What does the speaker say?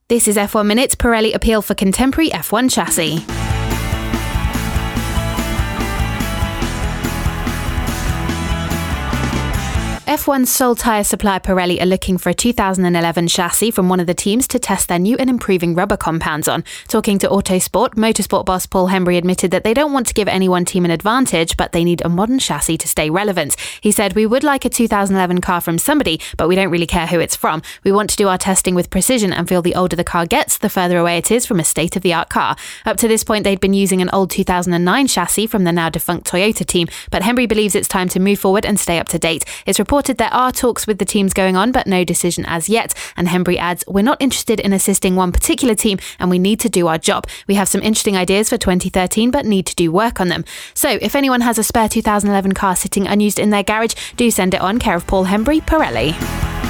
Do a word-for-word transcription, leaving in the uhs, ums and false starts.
This is F one Minutes. Pirelli appeal for contemporary F one chassis. F one's sole tyre supplier Pirelli are looking for a two thousand eleven chassis from one of the teams to test their new and improving rubber compounds on. Talking to Autosport, motorsport boss Paul Hembury admitted that they don't want to give any one team an advantage, but they need a modern chassis to stay relevant. He said, "We would like a two thousand eleven car from somebody, but we don't really care who it's from. We want to do our testing with precision and feel the older the car gets, the further away it is from a state-of-the-art car." Up to this point, they'd been using an old two thousand nine chassis from the now defunct Toyota team, but Hembury believes it's time to move forward and stay up to date. It's reported there are talks with the teams going on, but no decision as yet. And Hembury adds, "We're not interested in assisting one particular team, and we need to do our job. We have some interesting ideas for twenty thirteen, but need to do work on them." So if anyone has a spare two thousand eleven car sitting unused in their garage, do send it on, care of Paul Hembury, Pirelli.